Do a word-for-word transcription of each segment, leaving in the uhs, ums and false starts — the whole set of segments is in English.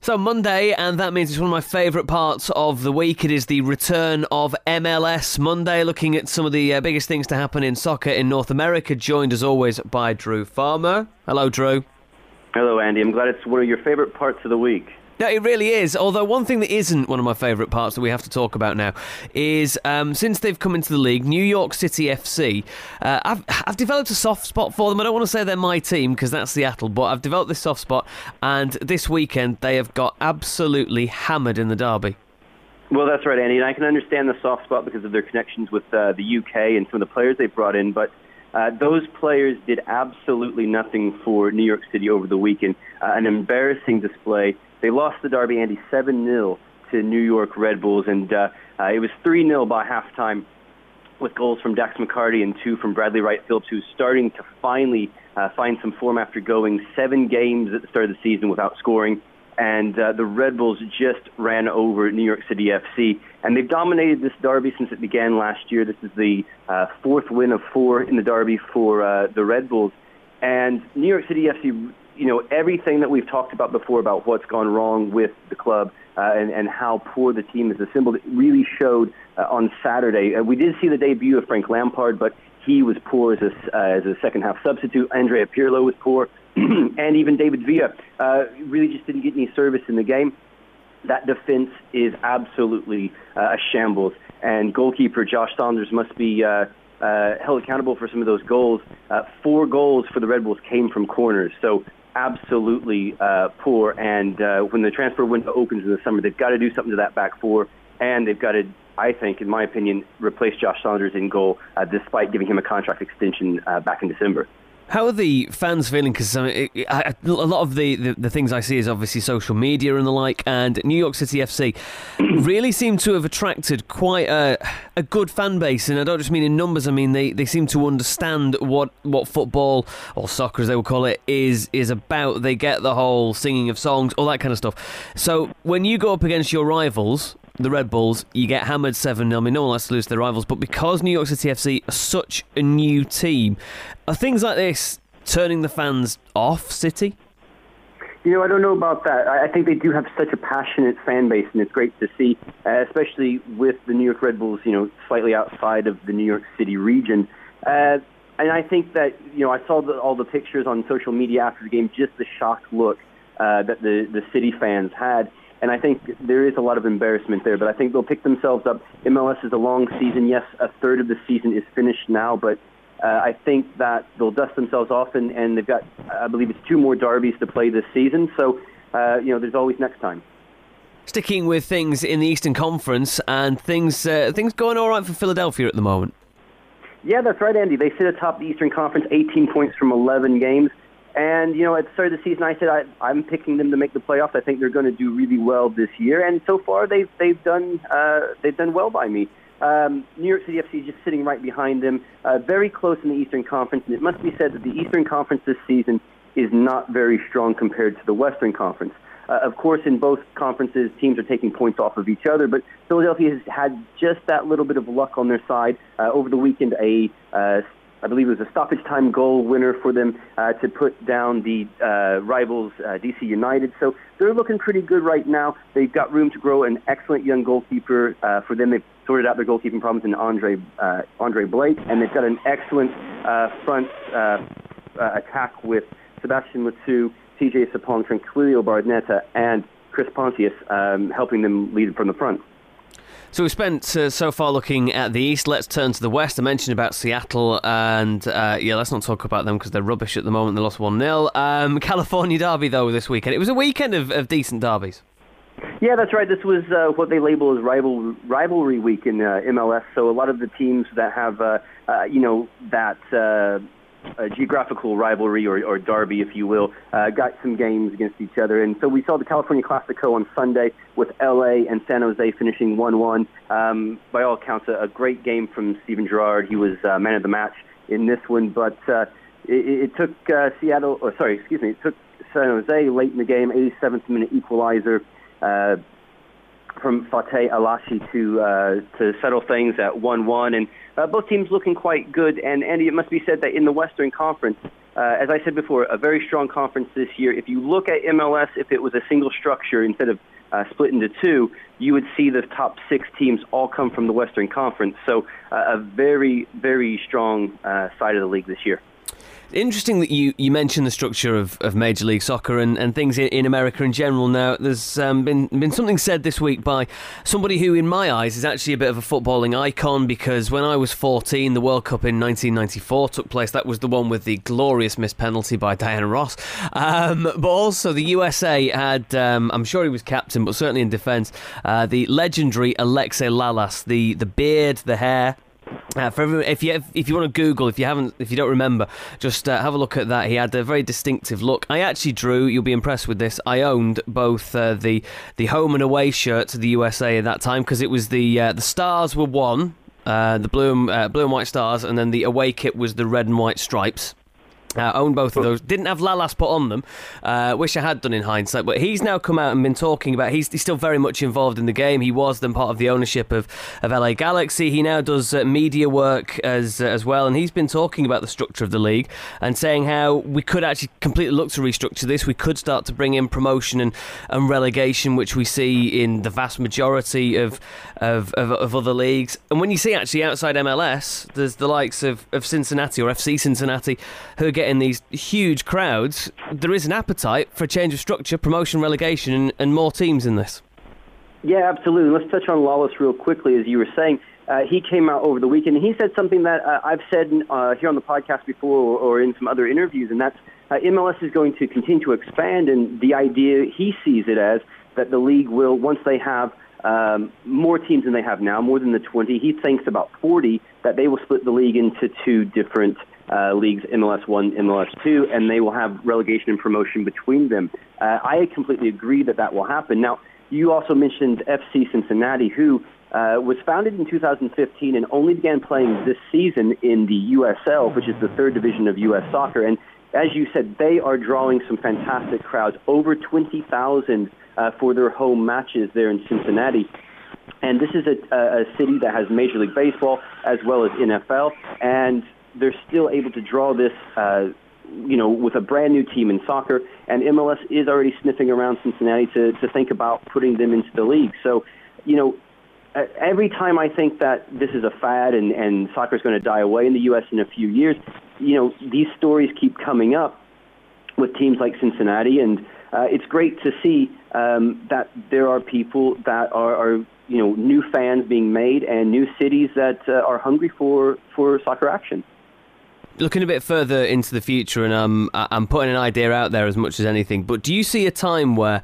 So Monday, and that means it's one of my favourite parts of the week. It is the return of M L S Monday, looking at some of the uh, biggest things to happen in soccer in North America, joined as always by Drew Farmer. Hello, Drew. Hello, Andy. I'm glad it's one of your favourite parts of the week. No, it really is. Although one thing that isn't one of my favourite parts that we have to talk about now is um, since they've come into the league, New York City F C, uh, I've, I've developed a soft spot for them. I don't want to say they're my team because that's Seattle, but I've developed this soft spot, and this weekend they have got absolutely hammered in the derby. Well, that's right, Andy, and I can understand the soft spot because of their connections with uh, the U K and some of the players they've brought in, but Uh, those players did absolutely nothing for New York City over the weekend. Uh, an embarrassing display. They lost the derby, Andy, seven nil to New York Red Bulls, and uh, uh, it was three nil by halftime with goals from Dax McCarty and two from Bradley Wright Phillips, who's starting to finally uh, find some form after going seven games at the start of the season without scoring. And uh, the Red Bulls just ran over New York City F C. And they've dominated this derby since it began last year. This is the uh, fourth win of four in the derby for uh, the Red Bulls. And New York City F C, you know, everything that we've talked about before about what's gone wrong with the club uh, and, and how poor the team is assembled, it really showed uh, on Saturday. Uh, we did see the debut of Frank Lampard, but he was poor as a, uh, as a second-half substitute. Andrea Pirlo was poor. And even David Villa uh, really just didn't get any service in the game. That defense is absolutely uh, a shambles. And goalkeeper Josh Saunders must be uh, uh, held accountable for some of those goals. Uh, four goals for the Red Bulls came from corners. So absolutely uh, poor. And uh, when the transfer window opens in the summer, they've got to do something to that back four. And they've got to, I think, in my opinion, replace Josh Saunders in goal, uh, despite giving him a contract extension uh, back in December. How are the fans feeling? Because I mean, it, I, a lot of the, the, the things I see is obviously social media and the like, and New York City F C really seem to have attracted quite a, a good fan base, and I don't just mean in numbers, I mean they, they seem to understand what, what football, or soccer as they would call it, is, is about. They get the whole singing of songs, all that kind of stuff. So when you go up against your rivals, the Red Bulls, you get hammered seven nil. I mean, no one likes to lose to their rivals, but because New York City F C are such a new team, are things like this turning the fans off City? You know, I don't know about that. I think they do have such a passionate fan base, and it's great to see, uh, especially with the New York Red Bulls, you know, slightly outside of the New York City region. Uh, and I think that, you know, I saw the, all the pictures on social media after the game, just the shocked look uh, that the, the City fans had. And I think there is a lot of embarrassment there, but I think they'll pick themselves up. M L S is a long season. Yes, a third of the season is finished now, but uh, I think that they'll dust themselves off, and, and they've got, I believe it's two more derbies to play this season. So, uh, you know, there's always next time. Sticking with things in the Eastern Conference, and things uh, things going all right for Philadelphia at the moment. Yeah, that's right, Andy. They sit atop the Eastern Conference, eighteen points from eleven games. And, you know, at the start of the season, I said I, I'm picking them to make the playoffs. I think they're going to do really well this year. And so far, they've they've done uh, they've done well by me. Um, New York City F C is just sitting right behind them, uh, very close in the Eastern Conference. And it must be said that the Eastern Conference this season is not very strong compared to the Western Conference. Uh, of course, in both conferences, teams are taking points off of each other, but Philadelphia has had just that little bit of luck on their side. Uh, over the weekend, a uh, I believe it was a stoppage time goal winner for them uh, to put down the uh, rivals, uh, D C United. So they're looking pretty good right now. They've got room to grow. An excellent young goalkeeper uh, for them. They've sorted out their goalkeeping problems in Andre uh, Andre Blake, and they've got an excellent uh, front uh, uh, attack with Sebastian Letou, T J Sapong, Tranquilio Barnetta, and Chris Pontius um, helping them lead from the front. So we've spent uh, so far looking at the East. Let's turn to the West. I mentioned about Seattle, and uh, yeah, let's not talk about them because they're rubbish at the moment. They lost one nil. Um, California derby, though, this weekend. It was a weekend of, of decent derbies. Yeah, that's right. This was uh, what they label as rival, rivalry week in uh, M L S. So a lot of the teams that have, uh, uh, you know, that uh, uh, geographical rivalry or, or derby, if you will, uh, got some games against each other. And so we saw the California Classico on Sunday with L A and San Jose finishing one one. Um, by all accounts, a, a great game from Steven Gerrard. He was uh, man of the match in this one, but uh, it, it took uh, Seattle, or sorry, excuse me, it took San Jose late in the game, eighty-seventh minute equalizer uh, from Fateh Alashi to uh, to settle things at one one, and uh, both teams looking quite good. And Andy, it must be said that in the Western Conference, uh, as I said before, a very strong conference this year. If you look at M L S, if it was a single structure instead of uh, split into two, you would see the top six teams all come from the Western Conference. So uh, a very, very strong uh, side of the league this year. Interesting that you, you mentioned the structure of, of Major League Soccer and, and things in, in America in general. Now, there's um, been been something said this week by somebody who, in my eyes, is actually a bit of a footballing icon, because when I was fourteen, the World Cup in nineteen ninety-four took place. That was the one with the glorious missed penalty by Diana Ross. Um, but also, the U S A had, um, I'm sure he was captain, but certainly in defence, uh, the legendary Alexei Lalas, the, the beard, the hair. Uh, for everyone, if you if you want to Google, if you haven't, if you don't remember, just uh, have a look at that. He had a very distinctive look. I actually drew. You'll be impressed with this. I owned both uh, the the home and away shirts of the U S A at that time, because it was the uh, the stars were one, uh, the blue and, uh, blue and white stars, and then the away kit was the red and white stripes. Uh, owned both of those. Didn't have Lalas put on them. Uh, wish I had done in hindsight. But he's now come out and been talking about. He's, he's still very much involved in the game. He was then part of the ownership of, of L A Galaxy. He now does uh, media work as uh, as well. And he's been talking about the structure of the league and saying how we could actually completely look to restructure this. We could start to bring in promotion and, and relegation, which we see in the vast majority of of, of of other leagues. And when you see actually outside M L S, there's the likes of, of Cincinnati or F C Cincinnati who are getting these huge crowds. There is an appetite for a change of structure, promotion, relegation, and, and more teams in this. Yeah, absolutely. Let's touch on Lalas real quickly. As you were saying, uh, he came out over the weekend, and he said something that uh, I've said uh, here on the podcast before, or, or in some other interviews, and that's uh, M L S is going to continue to expand, and the idea, he sees it as, that the league will, once they have um, more teams than they have now, more than the twenty, he thinks about forty, that they will split the league into two different Uh, leagues, M L S one, M L S two, and they will have relegation and promotion between them. Uh, I completely agree that that will happen. Now, you also mentioned F C Cincinnati, who uh, was founded in two thousand fifteen and only began playing this season in the U S L, which is the third division of U S soccer. And as you said, they are drawing some fantastic crowds, over twenty thousand uh, for their home matches there in Cincinnati. And this is a, a city that has Major League Baseball as well as N F L, and they're still able to draw this, uh, you know, with a brand new team in soccer, and M L S is already sniffing around Cincinnati to, to think about putting them into the league. So, you know, every time I think that this is a fad and, and soccer is going to die away in the U S in a few years, you know, these stories keep coming up with teams like Cincinnati, and uh, it's great to see um, that there are people that are, are, you know, new fans being made and new cities that uh, are hungry for, for soccer action. Looking a bit further into the future, and um, I'm putting an idea out there as much as anything, but do you see a time where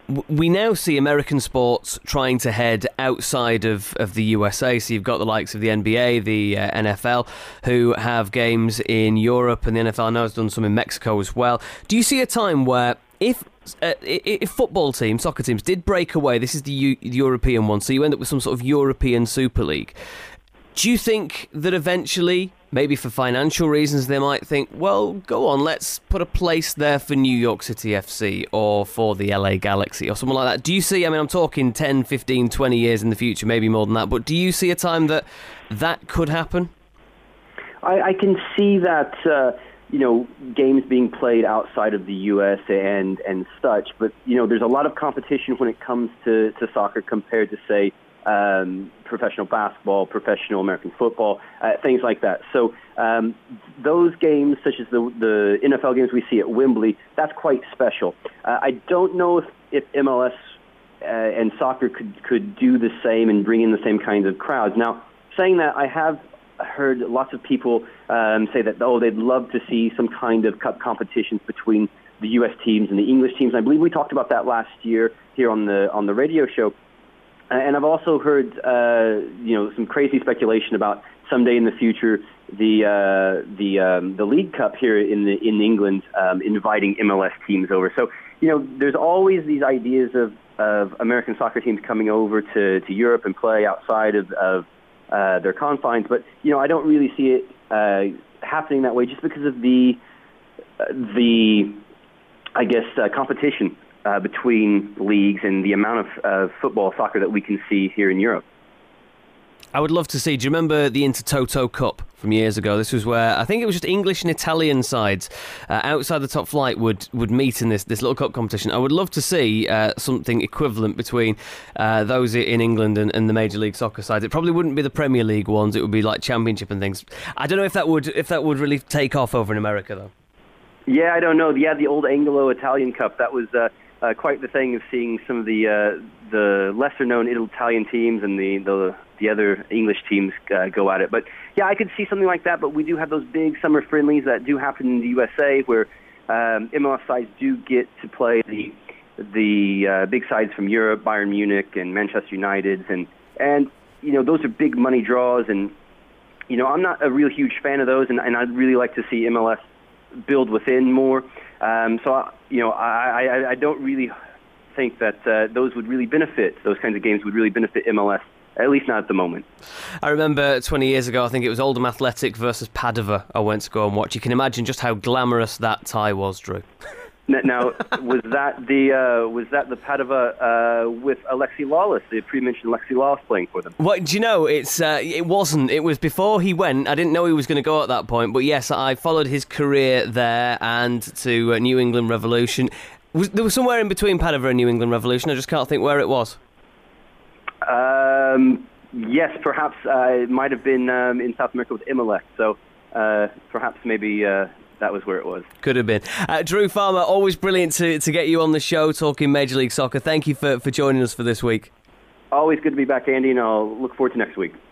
we now see American sports trying to head outside of, of the U S A? So you've got the likes of the N B A, the uh, N F L, who have games in Europe, and the N F L now has done some in Mexico as well. Do you see a time where if uh, if football teams, soccer teams, did break away, this is the, U- the European one, so you end up with some sort of European Super League, do you think that eventually, maybe for financial reasons, they might think, well, go on, let's put a place there for New York City F C or for the L A Galaxy or something like that? Do you see, I mean, I'm talking ten, fifteen, twenty years in the future, maybe more than that, but do you see a time that that could happen? I, I can see that, uh, you know, games being played outside of the U S and, and such, but, you know, there's a lot of competition when it comes to, to soccer compared to, say, Um, professional basketball, professional American football, uh, things like that. So um, those games, such as the, the N F L games we see at Wembley, that's quite special. Uh, I don't know if, if M L S uh, and soccer could, could do the same and bring in the same kinds of crowds. Now, saying that, I have heard lots of people um, say that, oh, they'd love to see some kind of cup competitions between the U S teams and the English teams. I believe we talked about that last year here on the on the radio show. And I've also heard, uh, you know, some crazy speculation about someday in the future the uh, the um, the League Cup here in the in England um, inviting M L S teams over. So, you know, there's always these ideas of, of American soccer teams coming over to, to Europe and play outside of, of uh, their confines. But, you know, I don't really see it uh, happening that way just because of the uh, the I guess uh, competition Uh, between leagues and the amount of uh, football, soccer that we can see here in Europe. I would love to see. Do you remember the Intertoto Cup from years ago? This was where I think it was just English and Italian sides uh, outside the top flight would, would meet in this, this little cup competition. I would love to see uh, something equivalent between uh, those in England and, and the Major League Soccer sides. It probably wouldn't be the Premier League ones. It would be like Championship and things. I don't know if that would if that would really take off over in America, though. Yeah, I don't know. Yeah, the old Anglo-Italian Cup, that was uh, uh, quite the thing of seeing some of the uh, the lesser-known Italian teams and the, the the other English teams uh, go at it. But yeah, I could see something like that, but we do have those big summer friendlies that do happen in the U S A where um, M L S sides do get to play the the uh, big sides from Europe, Bayern Munich and Manchester United, and, and you know, those are big money draws, and you know, I'm not a real huge fan of those, and, and I'd really like to see M L S build within more. Um, so, you know, I, I, I don't really think that uh, those would really benefit, those kinds of games would really benefit M L S. At least not at the moment. I remember twenty years ago, I think it was Oldham Athletic versus Padova I went to go and watch. You can imagine just how glamorous that tie was, Drew. Now, was that the uh, was that the Padova uh, with Alexi Lawless, the pre-mentioned Alexi Lawless playing for them? Well, do you know, it's uh, it wasn't. It was before he went. I didn't know he was going to go at that point. But yes, I followed his career there and to uh, New England Revolution. Was, there was somewhere in between Padova and New England Revolution. I just can't think where it was. Um, yes, perhaps uh, it might have been um, in South America with Emelec, so uh, perhaps maybe uh, that was where it was. Could have been. Uh, Drew Farmer, always brilliant to, to get you on the show talking Major League Soccer. Thank you for, for joining us for this week. Always good to be back, Andy, and I'll look forward to next week.